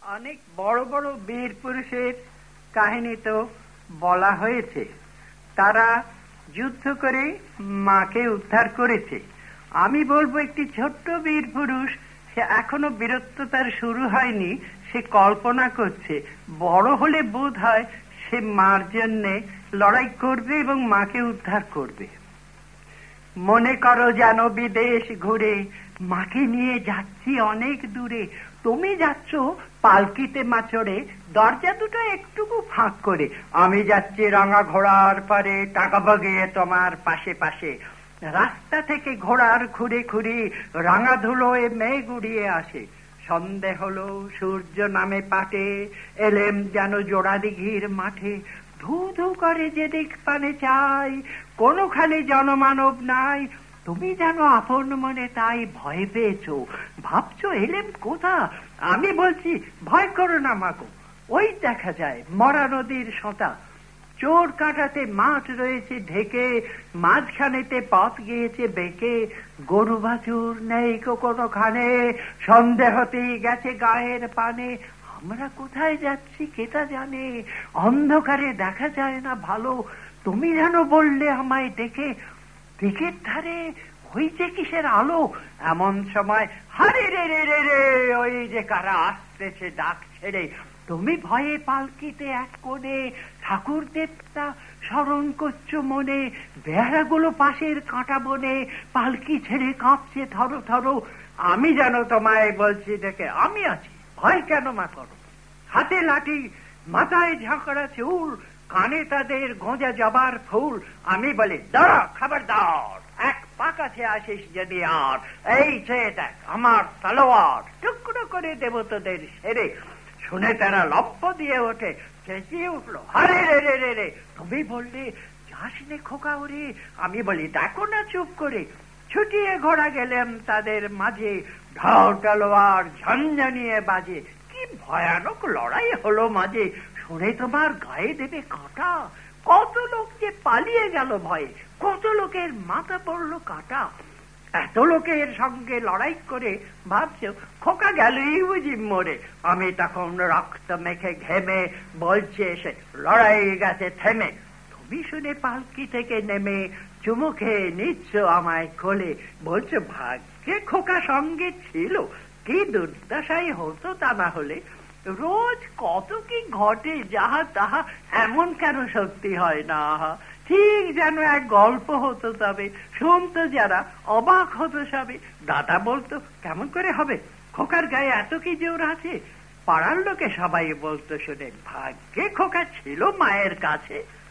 অনেক বড় বড় বীর পুরুষের কাহিনী তো বলা হয়েছে, তারা যুদ্ধ করে মাকে উদ্ধার করেছে। আমি বলবো একটি ছোট্ট বীর পুরুষ, সে এখনো বীরত্ব তার শুরু হয়নি, সে কল্পনা করছে বড় হলে বোধ হয় সে মার জন্য লড়াই করবে এবং মাকে উদ্ধার করবে। মনে করো যেন বিদেশ ঘুরে মাকে নিয়ে যাচ্ছি অনেক দূরে, তুমি যাচ্ছ পালকিতে মাচড়ে, দরজা দুটো একটুকু ফাঁক করে, আমি যাচ্ছি রাঙা ঘোড়ার পারে, টাকা বাগিয়ে তোমার পাশে পাশে। রাস্তা থেকে ঘোড়ার খুঁড়ে খুঁড়ি রাঙা ধুলোয় মেঘ উড়িয়ে আসে। সন্ধে হলো, সূর্য নামে পাটে, এলেম যেন জোড়া দিঘির মাঠে। ধু ধু করে যেদিক পানে চাই, কোনোখানে জনমানব নাই, তুমি যেন আপন মনে তাই ভয় পেয়েছো, ভাবছো এলেম কোথা। আমি বলছি ভয় করো না মাগো, ওই দেখা যায় মরা নদীর সোঁতা, চোর কাটাতে মাঠ রয়েছে ঢেকে, মাঝখানেতে পথ গিয়েছে বেঁকে, গরু বাছুর নেই কোনোখানে, সন্দেহতেই গেছে গায়ের পানে। আমরা কোথায় যাচ্ছি কেটা জানে, অন্ধকারে দেখা যায় না ভালো, তুমি যেন বললে আমায় ডেকে, দিকের ধারে হইছে কিসের আলো। এমন সময় হারে রে রে রে রে, ওই যে কারা আসতেছে ডাক ছেড়ে। তুমি ভয়ে পালকিতে এক কোণে, ঠাকুর দেবতা স্মরণ করছো মনে, বেহারাগুলো পাশের কাঁটা বনে, পালকি ছেড়ে কাঁপছে থরো থরো। আমি যেন তোমায় বলছি দেখে, আমি আছি, ভয় কেন মা করো। হাতে লাঠি, মাথায় ঝাঁকড়া চুল, কানে তাদের গোঁজা জবার ফুল। আমি বলি দাঁড়া, খবরদার, এক পা কাছে আসিস যদি আর, এই চেয়ে দেখ আমার তলোয়ার, টুকরো করে দেব তোদের সেরে। শুনে তারা লপ্প দিয়ে ওঠে, চেঁচিয়ে উঠলো আরে রে রে রে রে। তুমি বললে যাস নে খোকা ওরে, আমি বলি দেখো না চুপ করে। ছুটিয়ে ঘোড়া গেলাম তাদের মাঝে, ঢাও তলোয়ার ঝনঝনিয়ে বাজে। কি ভয়ানক লড়াই হলো মাঝে, শুনে তোমার গায়ে দেবে কাঁটা। কত লোক যে পালিয়ে গেল ভয়ে, কত লোকের মাথা পড়লো কাটা। এত লোকের সঙ্গে লড়াই করে ভাবছ খোকা গেলই বুঝি মরে। আমি তখন রক্ত মেখে ঘেমে বলছে এসে লড়াই গেছে থেমে। তুমি শুনে পালকি থেকে নেমে চুমু খেয়ে নিচ্ছ আমায় কোলে, বলছো ভাগ্যে খোকা সঙ্গে ছিল, কি দুর্দশাই হতো তা না হলে। রোজ কত কি ঘটে যাহা তাহা, এমন কেন সত্যি হয় না। ঠিক যেন এক গল্প হতো, তবে শুনতো যারা অবাক হতো সবে। দাদা বলতো কেমন করে হবে, খোকার গায়ে এত কি জোর আছে। পাড়ার লোকে সবাই বলতো শুনে ভাগ্যে খোকা ছিল মায়ের কাছে।